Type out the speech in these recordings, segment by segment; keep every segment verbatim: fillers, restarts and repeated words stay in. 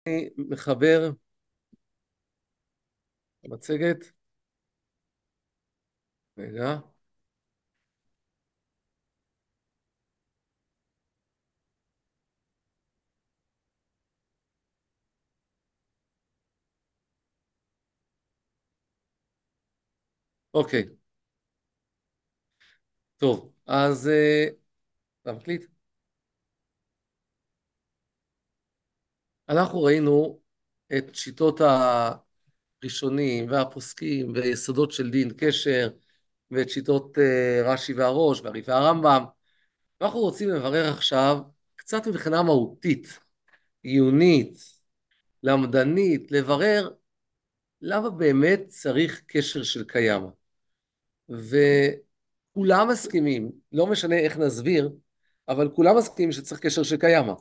אני מחבר מצגת. רגע. אוקיי, טוב, אז אה, אתה מקליט? אנחנו ראינו את שיטות הראשונים והפוסקים ויסודות של דין קשר ואת שיטות אה, רש"י והראש והרי והרמב"ם. אנחנו רוצים לברר עכשיו קצת מבחינה מהותית, עיונית, למדנית, לברר למה באמת צריך קשר של קיים. וכולם מסכימים, לא משנה איך נסביר, אבל כולם מסכימים שצריך קשר של קיימא.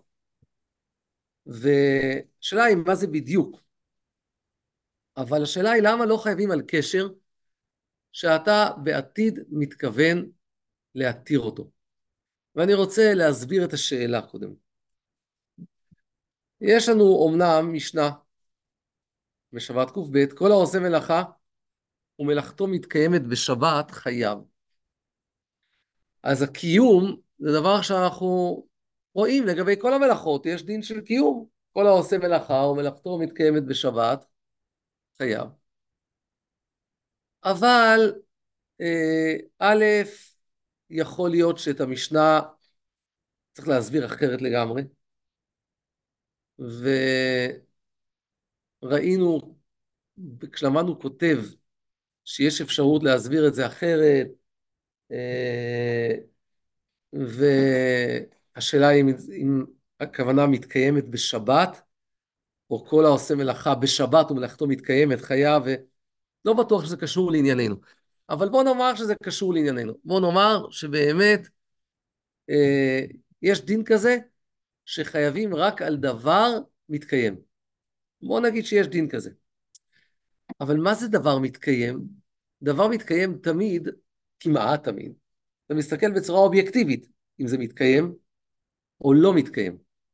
ושאלה היא מה זה בדיוק, אבל השאלה היא למה לא חייבים על קשר שאתה בעתיד מתכוון להתיר אותו. ואני רוצה להסביר את השאלה קודם. יש לנו אומנם משנה בשבת ק"ב, כל העושה מלאכה ומלאכתו מתקיימת בשבת חייב. אז הקיום זה דבר שאנחנו רואים לגבי כל המלאכות, יש דין של קיום. כל העושה מלאכה ומלאכתו מתקיימת בשבת חייב. אבל אה, א', יכול להיות שאת המשנה צריך להסביר אחרת לגמרי, וראינו, כשלמדנו כותב שיש אפשרות להסביר את זה אחרת, אה, והשאלה היא אם, אם הכוונה מתקיימת בשבת, או כל העושה מלאכה בשבת ומלאכתו מתקיימת חייב, ולא בטוח שזה קשור לענייננו. אבל בוא נאמר שזה קשור לענייננו. בוא נאמר שבאמת אה, יש דין כזה שחייבים רק על דבר מתקיים. בוא נגיד שיש דין כזה. אבל מה זה דבר מתקיים? דבר מתקיים תמיד, כמעט תמיד. אתה מסתכל בצורה אובייקטיבית, אם זה מתקיים או לא מתקיים.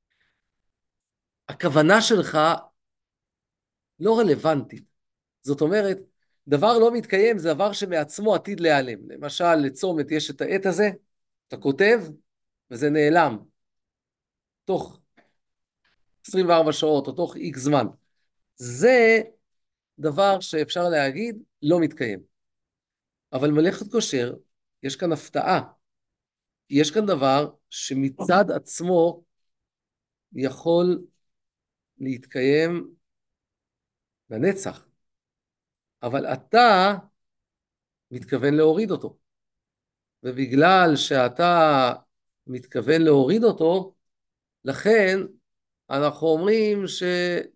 הכוונה שלך לא רלוונטית. זאת אומרת, דבר לא מתקיים זה דבר שמעצמו עתיד להיעלם. למשל, לצומת יש את העת הזה, אתה כותב, וזה נעלם. תוך עשרים וארבע שעות או תוך איקס זמן. זה דבר שאפשר להגיד לא מתקיים. אבל מלאכת כושר, יש כאן הפתעה. יש כאן דבר שמצד עצמו יכול להתקיים לנצח. אבל אתה מתכוון להוריד אותו. ובגלל שאתה מתכוון להוריד אותו, לכן אנחנו אומרים שיכול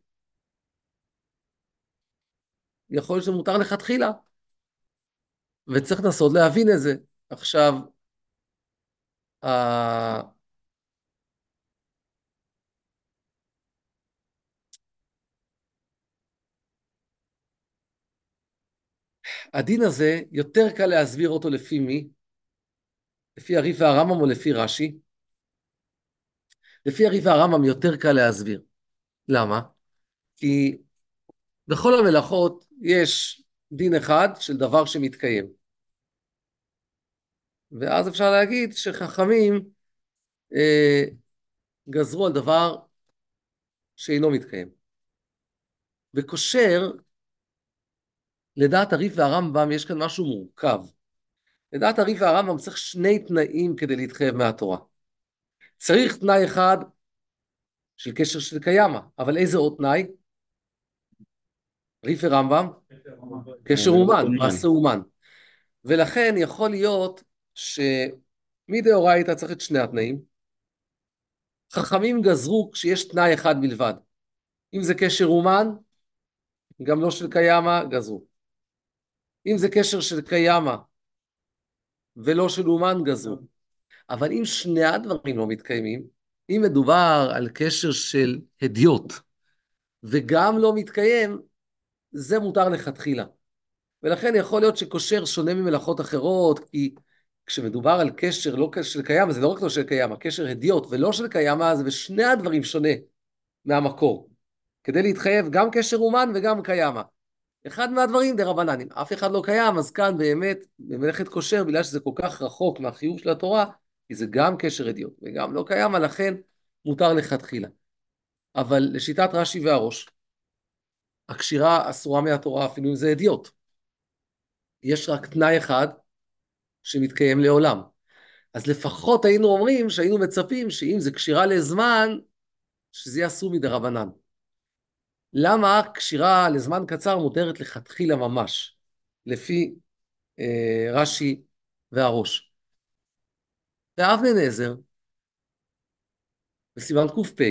להיות שמותר לכתחילה. וצריך לנסות להבין את זה. עכשיו, הדין הזה יותר קל להסביר אותו לפי מי? לפי הרי"ף והרמב"ם או לפי רש"י? לפי הרי"ף והרמב"ם יותר קל להסביר. למה? כי בכל המלאכות יש דין אחד של דבר שמתקיים. ואז אפשר להגיד שחכמים אה, גזרו על דבר שאינו מתקיים. וכושר, לדעת הרי"ף והרמב"ם יש כאן משהו מורכב. לדעת הרי"ף והרמב"ם צריך שני תנאים כדי להתחייב מהתורה. צריך תנאי אחד של קשר של קיימא, אבל איזה עוד תנאי? רי"ף ורמב"ם? קשר אומן, מעשה אומן. ולכן יכול להיות שמדאורייתא צריך את שני התנאים. חכמים גזרו כשיש תנאי אחד בלבד. אם זה קשר אומן, גם לא של קיימא, גזרו. אם זה קשר של קיימא ולא של אומן, גזרו. אבל אם שני הדברים לא מתקיימים, אם מדובר על קשר של הדיוט וגם לא מתקיים, זה מותר לכתחילה. ולכן יכול להיות שקושר שונה ממלאכות אחרות, כי כשמדובר על קשר לא של קיימא, זה לא רק לא של קיימא, קשר הדיוט ולא של קיימא, זה בשני הדברים שונה מהמקור. כדי להתחייב גם קשר אומן וגם קיימא. אחד מהדברים דרבנן, אם אף אחד לא קיים, אז כאן באמת, במלאכת קושר, בגלל שזה כל כך רחוק מהחיוב של התורה, כי זה גם קשר אדיוט וגם לא קיים, לכן מותר לכתחילה. אבל לשיטת רש"י והראש, הקשירה אסורה מהתורה אפילו אם זה אדיוט. יש רק תנאי אחד שמתקיים לעולם. אז לפחות היינו אומרים שהיינו מצפים שאם זה קשירה לזמן, שזה יהיה אסור מדרבנן. למה קשירה לזמן קצר מותרת לכתחילה ממש, לפי אה, רש"י והראש? ואבני נזר, בסימן ק"פ,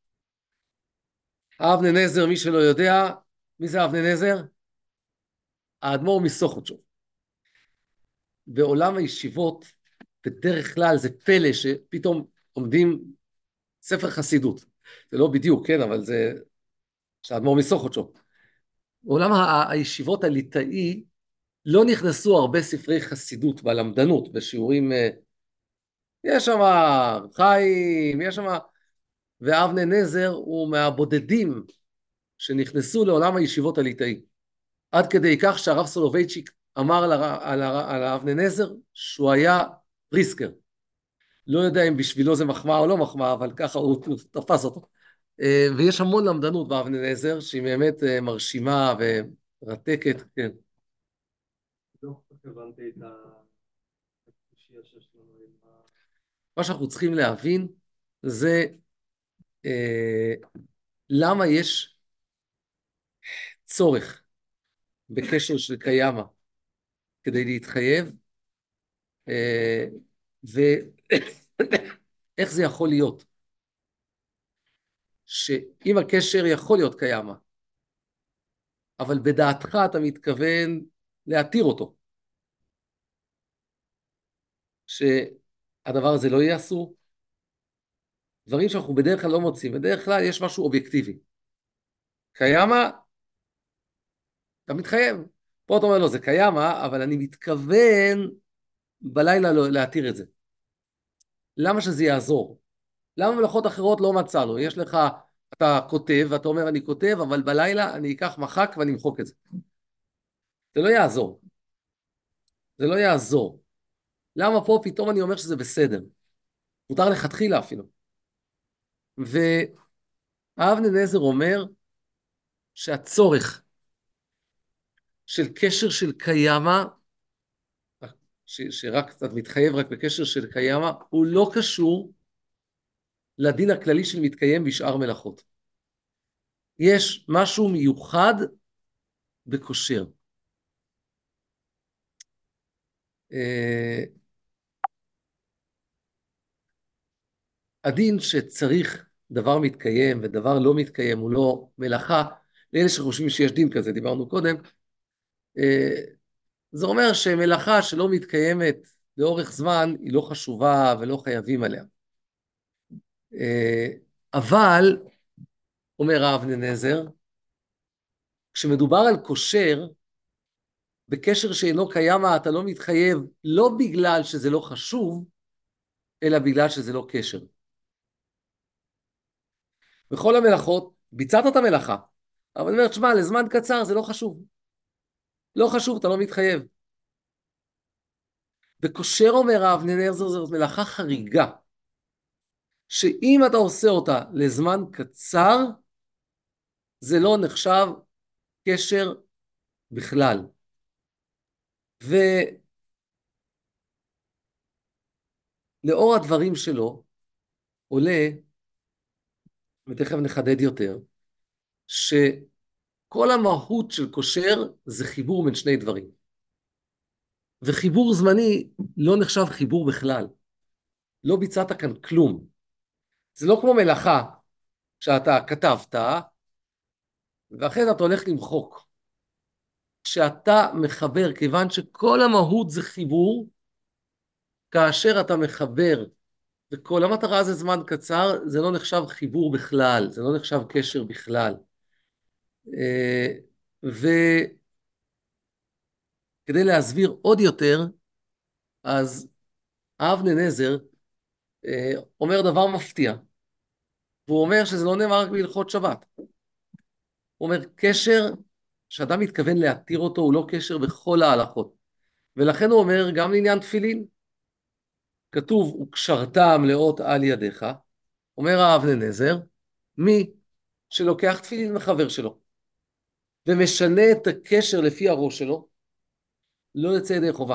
אבני נזר, מי שלא יודע, מי זה אבני נזר? האדמו"ר מסוכותשוב. בעולם הישיבות, בדרך כלל זה פלא שפתאום עומדים ספר חסידות. זה לא בדיוק, כן, אבל זה שהאדמו"ר מסוכותשוב. בעולם ה- הישיבות הליטאי לא נכנסו הרבה ספרי חסידות בלמדנות, בשיעורים, אה, יש שם חיים, יש שם, ואבני נזר הוא מהבודדים שנכנסו לעולם הישיבות הליטאי. עד כדי כך שהרב סולובייצ'יק אמר על, הר... על, הר... על האבני נזר שהוא היה פריסקר. לא יודע אם בשבילו זה מחמאה או לא מחמאה, אבל ככה הוא, הוא תפס אותו. אה, ויש המון למדנות באבני נזר, שהיא באמת אה, מרשימה ומרתקת, כן. לא כל כך הבנתי את הקושיה שיש לנו עם ה... מה שאנחנו צריכים להבין זה אה, למה יש צורך בקשר של קיימא כדי להתחייב, אה, ואיך זה יכול להיות שאם הקשר יכול להיות קיימא, אבל בדעתך אתה מתכוון להתיר אותו, שהדבר הזה לא יהיה אסור. דברים שאנחנו בדרך כלל לא מוצאים, בדרך כלל יש משהו אובייקטיבי. קיימא, אתה מתחייב. פה אתה אומר לו, זה קיימא, אבל אני מתכוון בלילה לא, להתיר את זה. למה שזה יעזור? למה מלאכות אחרות לא מצאנו? יש לך, אתה כותב, ואתה אומר אני כותב, אבל בלילה אני אקח מחק ואני אמחוק את זה. זה לא יעזור. זה לא יעזור. למה פה פתאום אני אומר שזה בסדר? מותר לכתחילה אפילו. ואבני נזר אומר שהצורך של קשר של קיימא, ש, שרק קצת מתחייב רק בקשר של קיימא, הוא לא קשור לדין הכללי של מתקיים בשאר מלאכות. יש משהו מיוחד בקושר. הדין שצריך דבר מתקיים ודבר לא מתקיים הוא לא מלאכה, לאלה שחושבים שיש דין כזה, דיברנו קודם, זה אומר שמלאכה שלא מתקיימת לאורך זמן היא לא חשובה ולא חייבים עליה. אבל, אומר אבני נזר, כשמדובר על קושר, בקשר שאינו קיים אתה לא מתחייב לא בגלל שזה לא חשוב, אלא בגלל שזה לא קשר. בכל המלאכות, ביצעת את המלאכה, אבל אני אומר, תשמע, לזמן קצר זה לא חשוב. לא חשוב, אתה לא מתחייב. בקושר אומר אבני נזר, זאת מלאכה חריגה, שאם אתה עושה אותה לזמן קצר, זה לא נחשב קשר בכלל. ולאור הדברים שלו, עולה, ותכף נחדד יותר, שכל המהות של קושר זה חיבור בין שני דברים. וחיבור זמני לא נחשב חיבור בכלל. לא ביצעת כאן כלום. זה לא כמו מלאכה שאתה כתבת, ואחרי זה אתה הולך למחוק. כשאתה מחבר, כיוון שכל המהות זה חיבור, כאשר אתה מחבר, וכל המטרה זה זמן קצר, זה לא נחשב חיבור בכלל, זה לא נחשב קשר בכלל. וכדי להסביר עוד יותר, אז אבני נזר אומר דבר מפתיע, והוא אומר שזה לא נאמר רק בהלכות שבת. הוא אומר, קשר שאדם מתכוון להתיר אותו, הוא לא קשר בכל ההלכות. ולכן הוא אומר, גם לעניין תפילין, כתוב, וקשרתם לאות על ידיך, אומר האבני נזר, מי שלוקח תפילין מחבר שלו, ומשנה את הקשר לפי הראש שלו, לא יוצא ידי חובה.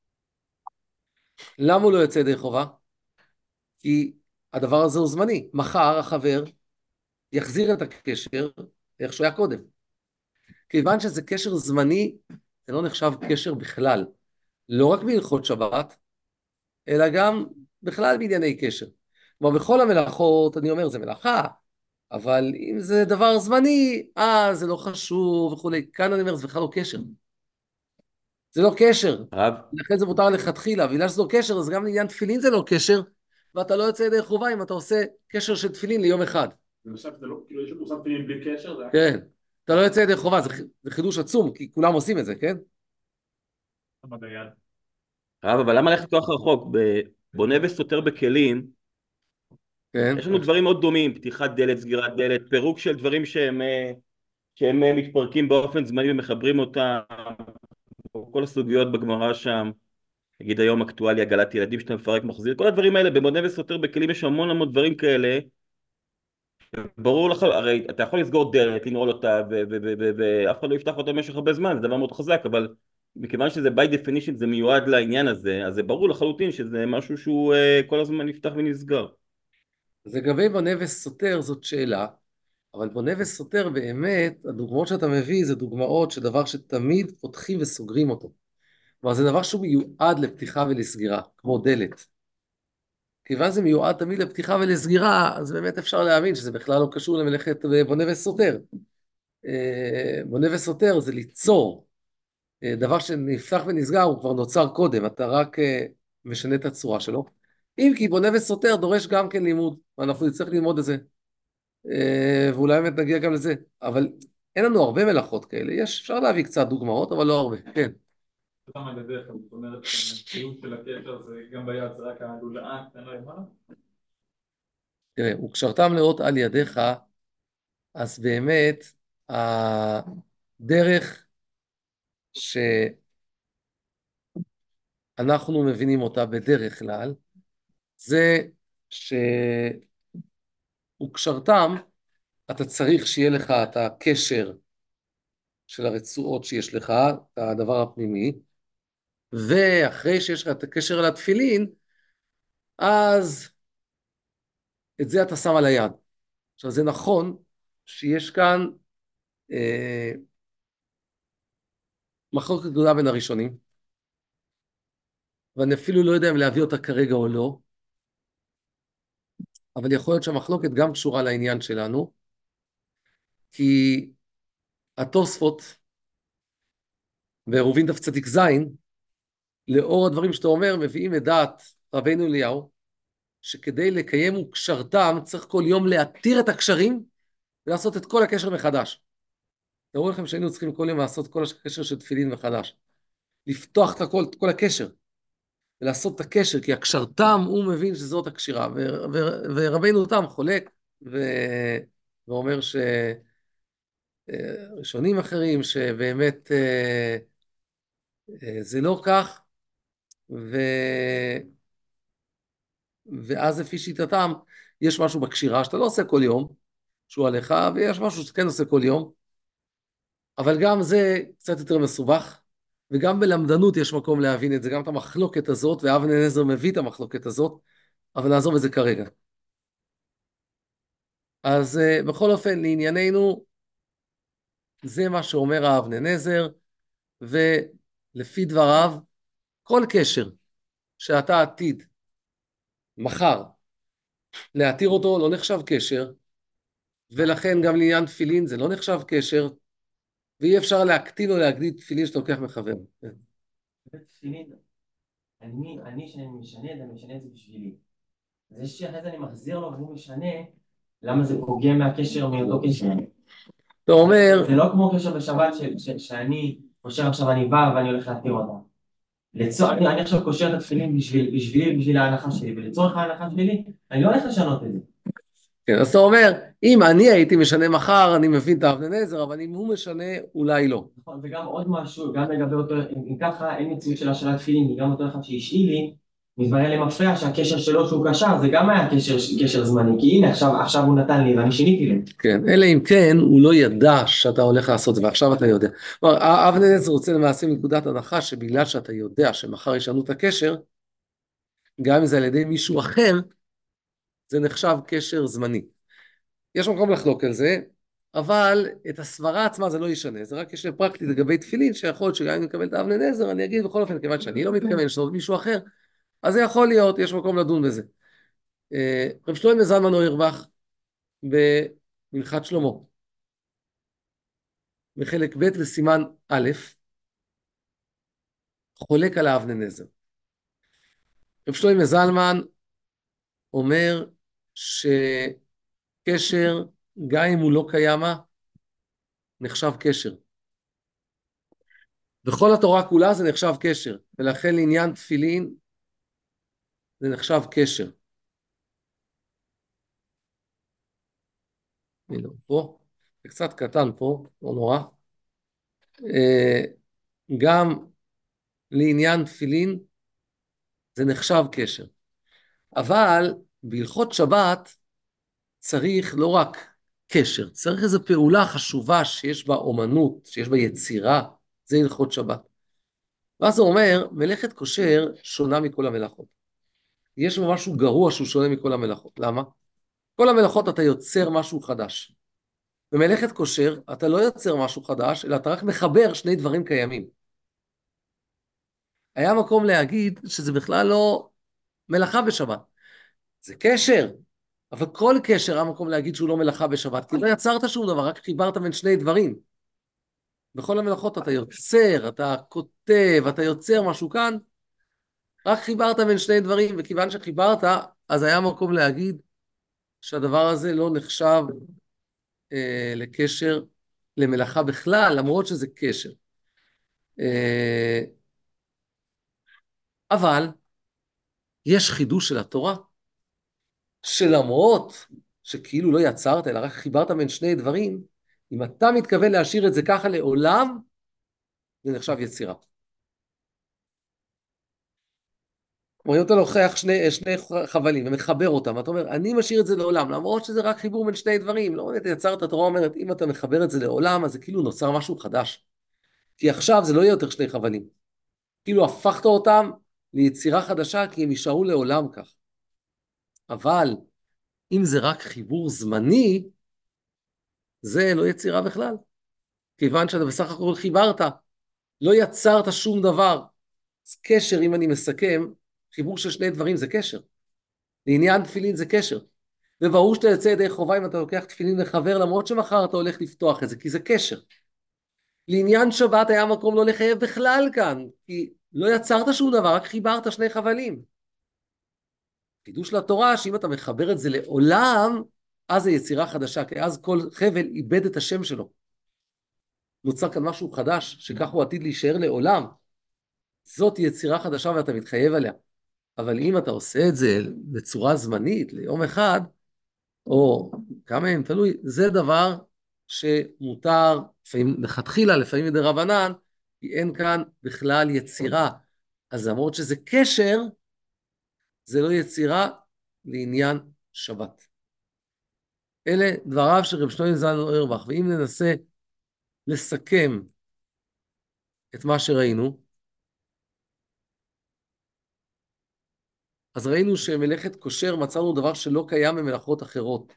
למה הוא לא יוצא ידי חובה? כי הדבר הזה הוא זמני. מחר החבר יחזיר את הקשר איך שהוא היה קודם. כיוון שזה קשר זמני, זה לא נחשב קשר בכלל. לא רק בהלכות שבת, אלא גם בכלל בענייני קשר. כלומר, בכל המלאכות, אני אומר, זה מלאכה, אבל אם זה דבר זמני, אה, זה לא חשוב וכולי. כאן אני אומר, זה בכלל לא קשר. זה לא קשר. הרב, לכן זה מותר לכתחילה, בגלל שזה לא קשר, אז גם לעניין תפילין זה לא קשר, ואתה לא יוצא ידי חובה אם אתה עושה קשר של תפילין ליום אחד. למשל, זה לא, כאילו, יש לנו שם תפילין בלי קשר, זה היה כן. אתה לא יוצא ידי חובה, זה, זה חידוש עצום, כי כולם עושים את זה, כן? כמה ביד. הרב, אבל למה ללכת כל כך רחוק? בונה וסותר בכלים, כן. יש לנו דברים מאוד דומים, פתיחת דלת, סגירת דלת, פירוק של דברים שהם, אה, שהם אה, מתפרקים באופן זמני ומחברים אותם, כל הסוגיות בגמרא שם, נגיד היום אקטואליה, עגלת ילדים שאתה מפרק מחזיר, כל הדברים האלה במונה וסותר בכלים יש המון המון דברים כאלה, ברור לך, הרי אתה יכול לסגור דלת, לנעול אותה, ו- ו- ו- ו- ואף אחד לא יפתח אותה במשך הרבה זמן, זה דבר מאוד חזק, אבל מכיוון שזה by definition זה מיועד לעניין הזה, אז זה ברור לחלוטין שזה משהו שהוא uh, כל הזמן נפתח ונסגר. אז לגבי בונה וסותר זאת שאלה, אבל בונה וסותר באמת, הדוגמאות שאתה מביא זה דוגמאות של דבר שתמיד פותחים וסוגרים אותו. כלומר זה דבר שהוא מיועד לפתיחה ולסגירה, כמו דלת. כיוון זה מיועד תמיד לפתיחה ולסגירה, אז באמת אפשר להאמין שזה בכלל לא קשור למלאכת בונה וסותר. אה, בונה וסותר זה ליצור, אה, דבר שנפתח ונסגר הוא כבר נוצר קודם, אתה רק אה, משנה את הצורה שלו. אם כי בונה וסותר דורש גם כן לימוד, ואנחנו נצטרך ללמוד את זה. אה, ואולי באמת נגיע גם לזה, אבל אין לנו הרבה מלאכות כאלה, יש, אפשר להביא קצת דוגמאות, אבל לא הרבה, כן. למה לדרך, זאת אומרת, הציוד של הקשר זה גם ביד, זה רק הלולאה קטנה למעלה? תראה, וקשרתם לאות על ידיך, אז באמת הדרך שאנחנו מבינים אותה בדרך כלל, זה שוקשרתם, אתה צריך שיהיה לך את הקשר של הרצועות שיש לך, את הדבר הפנימי, ואחרי שיש לך את הקשר על התפילין, אז את זה אתה שם על היד. עכשיו זה נכון שיש כאן אה, מחלוקת גדולה בין הראשונים, ואני אפילו לא יודע אם להביא אותה כרגע או לא, אבל יכול להיות שהמחלוקת גם קשורה לעניין שלנו, כי התוספות בעירובין דף צדיק זין, לאור הדברים שאתה אומר, מביאים את דעת רבינו אליהו, שכדי לקיים וקשרתם צריך כל יום להתיר את הקשרים ולעשות את כל הקשר מחדש. תראו לכם שהיינו צריכים כל יום לעשות כל הקשר של תפילין מחדש. לפתוח את הכל, את כל הקשר, ולעשות את הקשר, כי הקשרתם הוא מבין שזאת הקשירה, ו- ו- ורבינו תם חולק, ו- ואומר שראשונים אחרים, שבאמת אה, אה, זה לא כך, ו... ואז לפי שיטתם, יש משהו בקשירה שאתה לא עושה כל יום, שהוא עליך, ויש משהו שאתה כן עושה כל יום, אבל גם זה קצת יותר מסובך, וגם בלמדנות יש מקום להבין את זה, גם את המחלוקת הזאת, ואבני נזר מביא את המחלוקת הזאת, אבל נעזוב את זה כרגע. אז uh, בכל אופן, לענייננו, זה מה שאומר האבני נזר, ולפי דבריו, כל קשר שאתה עתיד, מחר, להתיר אותו לא נחשב קשר, ולכן גם לעניין תפילין זה לא נחשב קשר, ואי אפשר להקטין או להגדיל תפילין שאתה לוקח מחבר. תפילין, אני, אני שאני משנה את זה, אני משנה את זה בשבילי. זה שאחרי זה אני מחזיר לו והוא משנה, למה זה פוגם מהקשר מאותו קשר? אתה אומר, זה לא כמו קשר בשבת ש, ש, שאני קושר עכשיו אני בא ואני הולך להתיר אותה. לצור, אני, אני עכשיו קושר את התפילין בשביל, בשבילי, בשביל ההנחה שלי, ולצורך ההנחה שלי, אני לא הולך לשנות את זה. כן, אז אתה אומר, אם אני הייתי משנה מחר, אני מבין את האבני נזר, אבל אם הוא משנה, אולי לא. נכון, וגם עוד משהו, גם לגבי אותו, אם, אם ככה אין מציאות של השאלת תפילין, כי גם אותו אחד שהשאיל לי, מתברר לי מפריע שהקשר שלו שהוא קשר, זה גם היה קשר, קשר זמני, כי הנה עכשיו, עכשיו הוא נתן לי ואני שיניתי לי. כן, אלא אם כן, הוא לא ידע שאתה הולך לעשות את זה, ועכשיו אתה יודע. כלומר, האבני נזר רוצה למעשה מנקודת הנחה, שבגלל שאתה יודע שמחר ישנו את הקשר, גם אם זה על ידי מישהו אחר, זה נחשב קשר זמני. יש מקום לחלוק על זה, אבל את הסברה עצמה זה לא ישנה, זה רק יש לי פרקטית לגבי תפילין, שיכול להיות שגם אם אני מקבל את האבני נזר, אני אגיד בכל אופן, כיוון שאני לא מתכוון לשנות מישהו אחר, אז זה יכול להיות, יש מקום לדון בזה. רב שלמה זלמן אוירבך, במנחת שלמה, בחלק ב' וסימן א', חולק על האבני נזר. רב שלמה זלמן אומר שקשר, גם אם הוא לא קיימה, נחשב קשר. בכל התורה כולה זה נחשב קשר, ולכן לעניין תפילין זה נחשב קשר. הנה, פה, זה קצת קטן פה, לא נורא. גם לעניין תפילין זה נחשב קשר. אבל בהלכות שבת צריך לא רק קשר, צריך איזו פעולה חשובה שיש בה אומנות, שיש בה יצירה, זה הלכות שבת. ואז הוא אומר, מלאכת כושר שונה מכל המלאכות. יש בה משהו גרוע שהוא שונה מכל המלאכות. למה? כל המלאכות אתה יוצר משהו חדש. במלאכת כושר אתה לא יוצר משהו חדש, אלא אתה רק מחבר שני דברים קיימים. היה מקום להגיד שזה בכלל לא מלאכה בשבת. זה קשר, אבל כל קשר היה מקום להגיד שהוא לא מלאכה בשבת, כי לא יצרת שום דבר, רק חיברת בין שני דברים. בכל המלאכות אתה יוצר, אתה כותב, אתה יוצר משהו כאן, רק חיברת בין שני דברים, וכיוון שחיברת, אז היה מקום להגיד שהדבר הזה לא נחשב אה, לקשר, למלאכה בכלל, למרות שזה קשר. אה, אבל יש חידוש של התורה, שלמרות שכאילו לא יצרת, אלא רק חיברת בין שני דברים, אם אתה מתכוון להשאיר את זה ככה לעולם, זה נחשב יצירה. כלומר, אם אתה לוקח שני, שני חבלים ומחבר אותם, אתה אומר, אני משאיר את זה לעולם, למרות שזה רק חיבור בין שני דברים, לא באמת יצרת, התורה אומרת, אם אתה מחבר את זה לעולם, אז זה כאילו נוצר משהו חדש. כי עכשיו זה לא יהיה יותר שני חבלים. כאילו הפכת אותם ליצירה חדשה, כי הם יישארו לעולם כך. אבל אם זה רק חיבור זמני, זה לא יצירה בכלל. כיוון שאתה בסך הכל חיברת, לא יצרת שום דבר. אז קשר, אם אני מסכם, חיבור של שני דברים זה קשר. לעניין תפילין זה קשר. וברור שאתה יוצא ידי חובה אם אתה לוקח תפילין לחבר, למרות שמחר אתה הולך לפתוח את זה, כי זה קשר. לעניין שבת היה מקום לא לחייב בכלל כאן, כי לא יצרת שום דבר, רק חיברת שני חבלים. חידוש לתורה, שאם אתה מחבר את זה לעולם, אז זה יצירה חדשה, כי אז כל חבל איבד את השם שלו. נוצר כאן משהו חדש, שכך הוא עתיד להישאר לעולם. זאת יצירה חדשה ואתה מתחייב עליה. אבל אם אתה עושה את זה בצורה זמנית, ליום אחד, או כמה ימים, תלוי, זה דבר שמותר, לפעמים לכתחילה, לפעמים מדרבנן, כי אין כאן בכלל יצירה. אז למרות שזה קשר, זה לא יצירה לעניין שבת. אלה דבריו של רב שלמה זלמן אוירבך, ואם ננסה לסכם את מה שראינו, אז ראינו שמלאכת כושר מצאנו דבר שלא קיים במלאכות אחרות,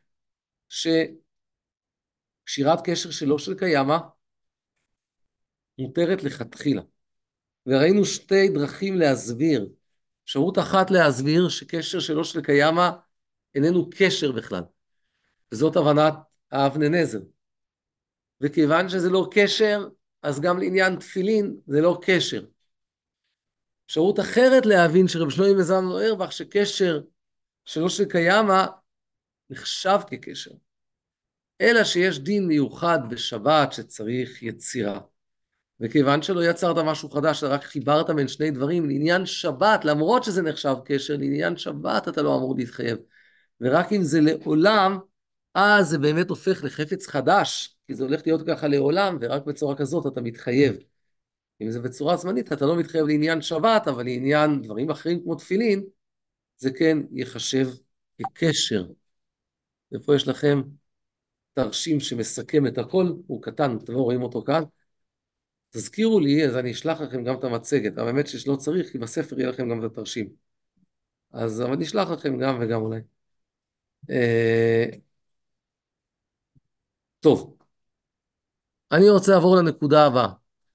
שקשירת קשר שלא של קיימה מותרת לכתחילה. וראינו שתי דרכים להסביר, אפשרות אחת להסביר שקשר שלא של קיימה איננו קשר בכלל, וזאת הבנת האבני נזר. וכיוון שזה לא קשר, אז גם לעניין תפילין זה לא קשר. אפשרות אחרת להבין שרב שלמה זלמן אוירבך שקשר שלא של קיימה נחשב כקשר. אלא שיש דין מיוחד בשבת שצריך יצירה. וכיוון שלא יצרת משהו חדש, רק חיברת בין שני דברים, לעניין שבת, למרות שזה נחשב קשר, לעניין שבת אתה לא אמור להתחייב. ורק אם זה לעולם, אז זה באמת הופך לחפץ חדש, כי זה הולך להיות ככה לעולם, ורק בצורה כזאת אתה מתחייב. אם זה בצורה זמנית, אתה לא מתחייב לעניין שבת, אבל לעניין דברים אחרים כמו תפילין, זה כן יחשב כקשר. ופה יש לכם תרשים שמסכם את הכל, הוא קטן, אתם לא רואים אותו כאן. תזכירו לי, אז אני אשלח לכם גם את המצגת, אבל האמת שלא צריך, כי בספר יהיה לכם גם את התרשים. אז אני אשלח לכם גם וגם אולי. אה... טוב, אני רוצה לעבור לנקודה הבאה.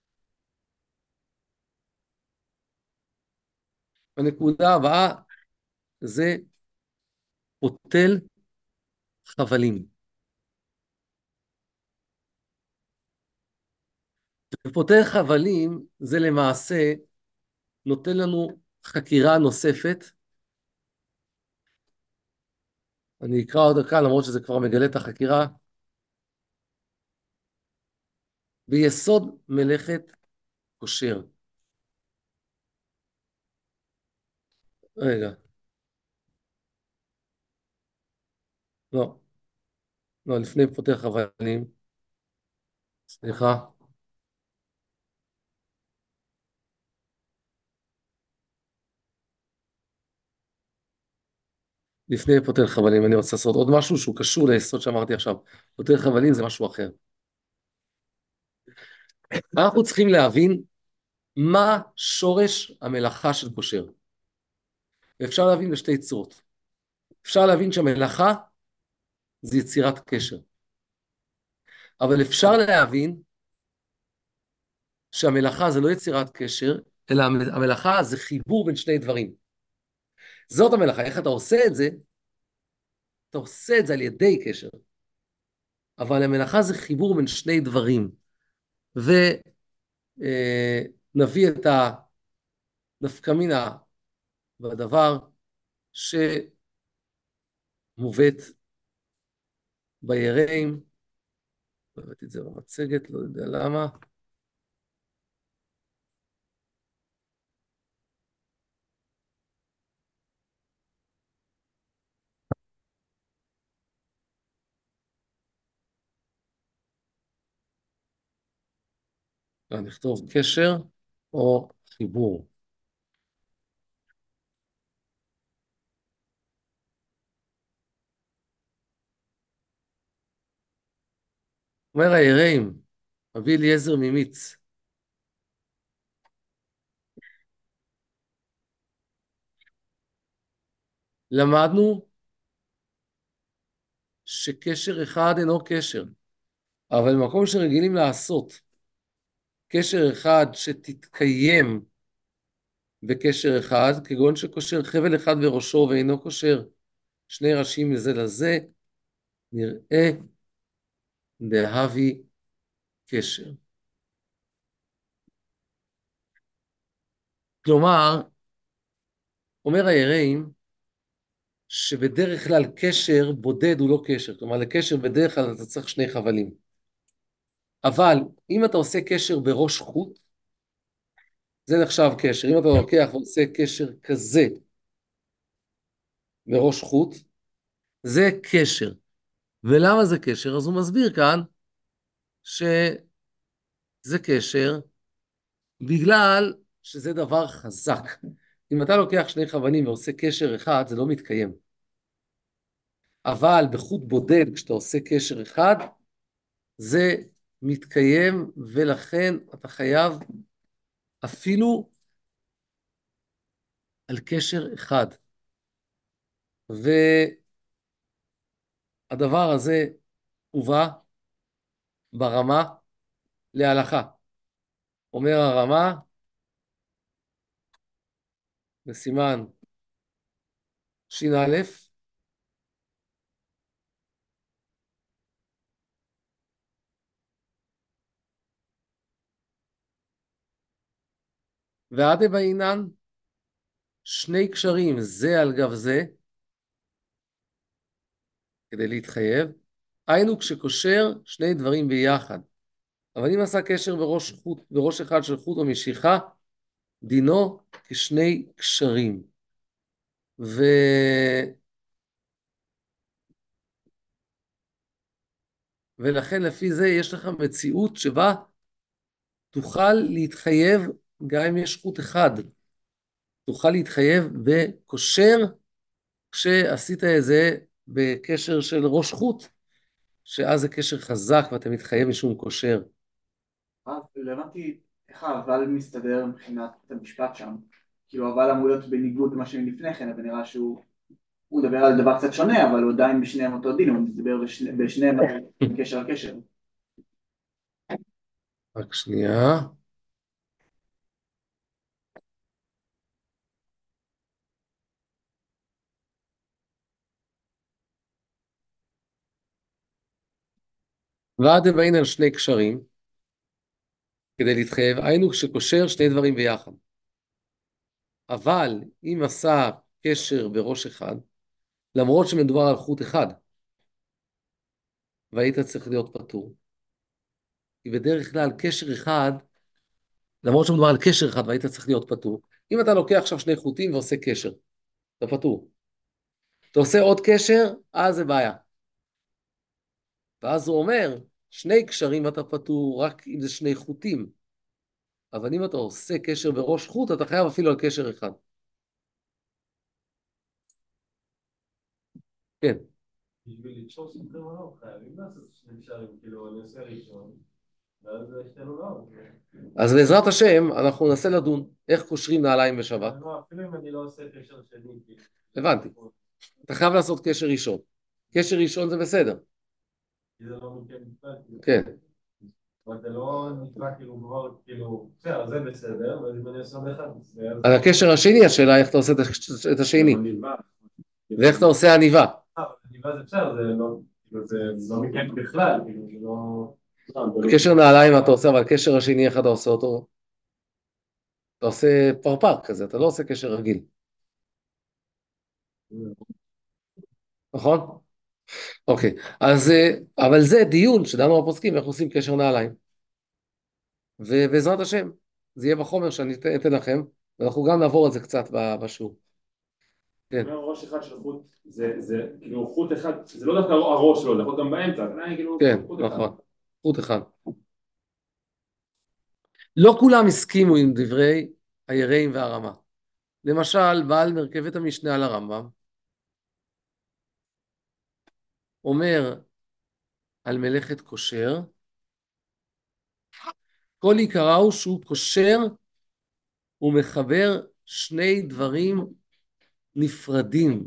הנקודה הבאה זה פותל חבלים. ופותל חבלים זה למעשה נותן לנו חקירה נוספת. אני אקרא עוד כאן, למרות שזה כבר מגלה את החקירה. ביסוד מלאכת כושר. רגע. לא. לא, לפני פותל חבלים. סליחה. לפני פותל חבלים, אני רוצה לעשות עוד משהו שהוא קשור ליסוד שאמרתי עכשיו. פותל חבלים זה משהו אחר. אנחנו צריכים להבין מה שורש המלאכה של כושר. ואפשר להבין בשתי צורות. אפשר להבין שהמלאכה זה יצירת קשר. אבל אפשר להבין שהמלאכה זה לא יצירת קשר, אלא המלאכה זה חיבור בין שני דברים. זאת המלאכה. איך אתה עושה את זה? אתה עושה את זה על ידי קשר. אבל המלאכה זה חיבור בין שני דברים. ונביא את הנפקמינה בדבר שמובאת ביראים. לא הבאתי את זה במצגת, לא יודע למה. נכתוב קשר או חיבור. אומר היראים, רבי אליעזר ממיץ, למדנו שקשר אחד אינו קשר, אבל במקום שרגילים לעשות קשר אחד שתתקיים בקשר אחד, כגון שקושר חבל אחד בראשו ואינו קושר שני ראשים לזה לזה, נראה דהבי קשר. כלומר, אומר היראים, שבדרך כלל קשר בודד הוא לא קשר, כלומר לקשר בדרך כלל אתה צריך שני חבלים. אבל אם אתה עושה קשר בראש חוט, זה נחשב קשר. אם אתה לוקח ועושה קשר כזה בראש חוט, זה קשר. ולמה זה קשר? אז הוא מסביר כאן שזה קשר בגלל שזה דבר חזק. אם אתה לוקח שני חבלים ועושה קשר אחד, זה לא מתקיים. אבל בחוט בודד, כשאתה עושה קשר אחד, זה מתקיים, ולכן אתה חייב אפילו על קשר אחד. והדבר הזה הובא ברמה להלכה. אומר הרמה, בסימן ש"א, ועד בעינן שני קשרים זה על גב זה, כדי להתחייב, היינו כשקושר שני דברים ביחד. אבל אם עשה קשר בראש, חוט, בראש אחד של חוט או משיכה, דינו כשני קשרים. ו... ולכן לפי זה יש לך מציאות שבה תוכל להתחייב גם אם יש חוט אחד. תוכל להתחייב בקושר כשעשית את זה בקשר של ראש חוט, שאז זה קשר חזק ואתה מתחייב משום קושר. אה, לא הבנתי איך האבל מסתדר מבחינת המשפט שם. כאילו האבל אמור להיות בניגוד למה שלפני כן, אבל נראה שהוא הוא מדבר על דבר קצת שונה, אבל הוא עדיין בשניהם אותו דין, הוא מדבר בשני, בשניהם על קשר הקשר. רק שנייה. ועד הבאים על שני קשרים, כדי להתחייב, היינו כשקושר שני דברים ביחד. אבל אם עשה קשר בראש אחד, למרות שמדובר על חוט אחד, והיית צריך להיות פטור. כי בדרך כלל קשר אחד, למרות שמדובר על קשר אחד והיית צריך להיות פטור, אם אתה לוקח עכשיו שני חוטים ועושה קשר, אתה פטור. אתה עושה עוד קשר, אז זה בעיה. ואז הוא אומר, שני קשרים אתה פטור רק אם זה שני חוטים. אבל אם אתה עושה קשר בראש חוט, אתה חייב אפילו על קשר אחד. כן. בשביל לקשור סופרים או לא, חייבים לעשות שני קשרים, כאילו אני עושה ראשון, ואז שתינו לא. אז בעזרת השם, אנחנו ננסה לדון איך קושרים נעליים בשבת. לא, אפילו אם אני לא עושה קשר שני. הבנתי. אתה חייב לעשות קשר ראשון. קשר ראשון זה בסדר. כי זה לא מכן בכלל. כן. אבל זה לא נקרא כאילו כבר, כאילו, בסדר, זה בסדר, אבל אם אני עושה עוד אחד, זה... על הקשר השני, השאלה איך אתה עושה את השני. ואיך אתה עושה עניבה. אה, אבל עניבה זה בסדר, זה לא מכן בכלל, כאילו, זה לא... קשר נעליים אתה עושה, אבל הקשר השני, איך אתה עושה אותו? אתה עושה פרפר כזה, אתה לא עושה קשר רגיל. נכון? אוקיי, אז, אבל זה דיון שדנו הפוסקים, איך עושים קשר נעליים. ובעזרת השם, זה יהיה בחומר שאני אתן לכם, ואנחנו גם נעבור על זה קצת בשיעור. כן. ראש אחד של חוט, זה, זה כאילו חוט אחד, זה לא דווקא הראש שלו, זה יכול גם באמצע, זה כאילו כן, חוט אחד. נכון, חוט אחד. לא כולם הסכימו עם דברי היראים והרמה. למשל, בעל מרכבת המשנה על הרמב"ם, אומר על מלאכת קושר, כל עיקרה הוא שהוא קושר ומחבר שני דברים נפרדים.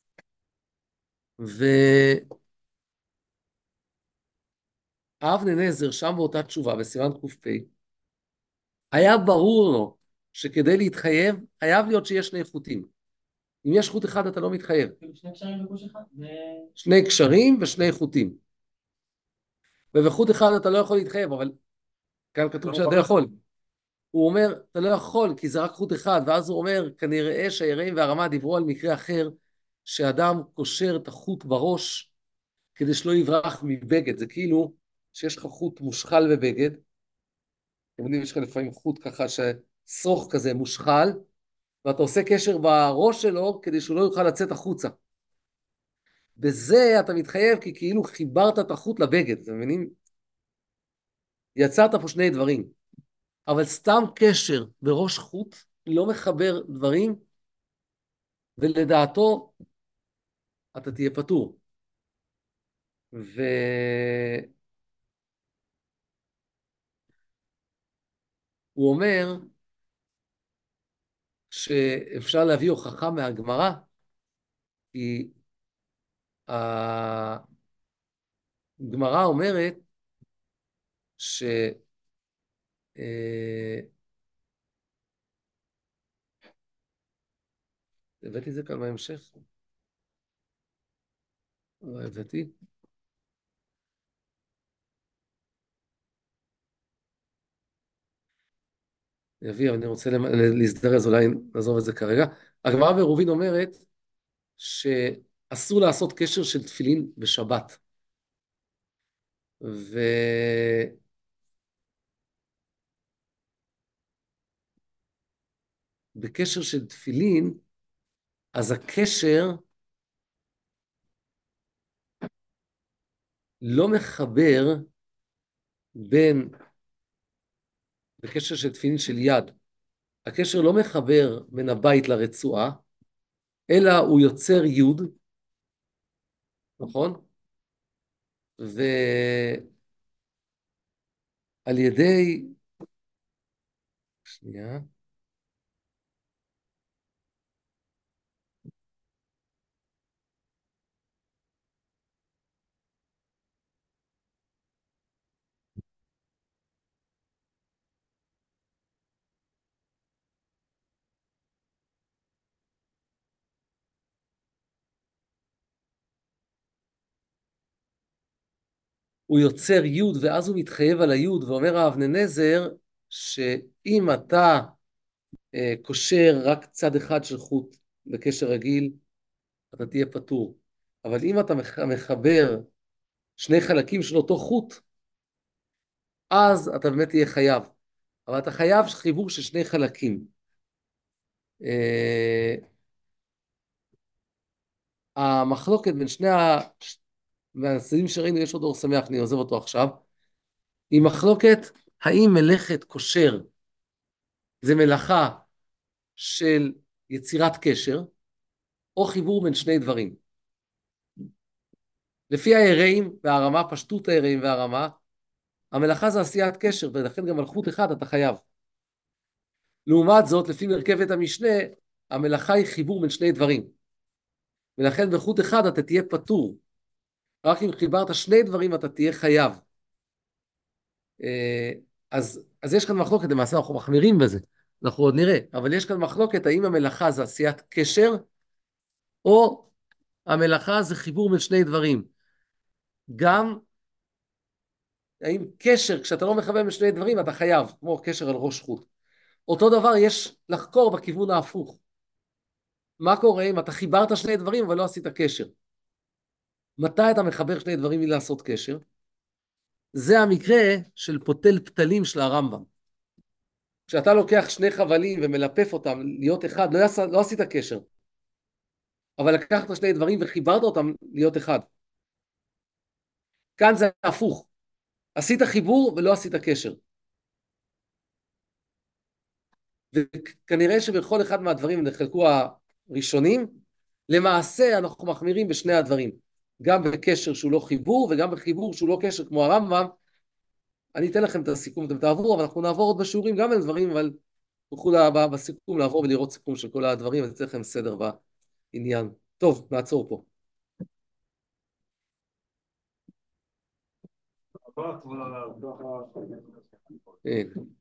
ואבני נזר שם באותה תשובה בסימן ק"פ, היה ברור לו שכדי להתחייב חייב להיות שיש שני חוטים. אם יש חוט אחד אתה לא מתחייב. שני קשרים בגוש אחד? שני קשרים ושני חוטים. ובחוט אחד אתה לא יכול להתחייב, אבל כאן כתוב שאתה יכול. הוא אומר, אתה לא יכול, כי זה רק חוט אחד, ואז הוא אומר, כנראה שהיראים והרמה דיברו על מקרה אחר, שאדם קושר את החוט בראש, כדי שלא יברח מבגד. זה כאילו שיש לך חוט מושחל בבגד, אתם יודעים, יש לך לפעמים חוט ככה, ששרוך כזה מושחל, ואתה עושה קשר בראש שלו, כדי שהוא לא יוכל לצאת החוצה. בזה אתה מתחייב, כי כאילו חיברת את החוט לבגד, אתם מבינים? יצרת פה שני דברים. אבל סתם קשר בראש חוט לא מחבר דברים, ולדעתו אתה תהיה פטור. והוא אומר שאפשר להביא הוכחה מהגמרא, כי הגמרא אומרת ש... הבאתי זה כאן בהמשך? לא הבאתי. יביא, אבל אני רוצה להזדרז, אולי נעזוב את זה כרגע. הגמרא בעירובין אומרת שאסור לעשות קשר של תפילין בשבת. ובקשר של תפילין, אז הקשר לא מחבר בין, בקשר של תפילין של יד, הקשר לא מחבר בין הבית לרצועה, אלא הוא יוצר יוד, נכון? ועל ידי, שנייה, הוא יוצר יוד ואז הוא מתחייב על היוד, ואומר האבני נזר שאם אתה אה, קושר רק צד אחד של חוט בקשר רגיל, אתה תהיה פטור. אבל אם אתה מח- מחבר שני חלקים של אותו חוט, אז אתה באמת תהיה חייב. אבל אתה חייב חיבור של שני חלקים. אה, המחלוקת בין שני ה... מהצדדים שראינו, יש עוד אור שמח, אני עוזב אותו עכשיו, היא מחלוקת האם מלאכת קושר זה מלאכה של יצירת קשר, או חיבור בין שני דברים. לפי היראים והרמה, פשטות היראים והרמה, המלאכה זה עשיית קשר, ולכן גם על חוט אחד אתה חייב. לעומת זאת, לפי מרכבת המשנה, המלאכה היא חיבור בין שני דברים. ולכן בחוט אחד אתה תהיה פטור. רק אם חיברת שני דברים אתה תהיה חייב. אז, אז יש כאן מחלוקת, למעשה אנחנו מחמירים בזה, אנחנו עוד נראה, אבל יש כאן מחלוקת האם המלאכה זה עשיית קשר, או המלאכה זה חיבור בין שני דברים. גם האם קשר, כשאתה לא מכוון בין שני דברים, אתה חייב, כמו קשר על ראש חוט. אותו דבר יש לחקור בכיוון ההפוך. מה קורה אם אתה חיברת שני דברים, אבל לא עשית קשר? מתי אתה מחבר שני דברים בלי לעשות קשר? זה המקרה של פותל פתלים של הרמב"ם. כשאתה לוקח שני חבלים ומלפף אותם להיות אחד, לא, יעש, לא עשית קשר. אבל לקחת שני דברים וחיברת אותם להיות אחד. כאן זה הפוך. עשית חיבור ולא עשית קשר. וכנראה שבכל אחד מהדברים נחלקו הראשונים, למעשה אנחנו מחמירים בשני הדברים. גם בקשר שהוא לא חיבור, וגם בחיבור שהוא לא קשר כמו הרמב"ם. אני אתן לכם את הסיכום, אתם תעברו, אבל אנחנו נעבור עוד בשיעורים גם על דברים, אבל תוכלו בסיכום לעבור ולראות סיכום של כל הדברים, אני אתן לכם סדר בעניין. טוב, נעצור פה. כן.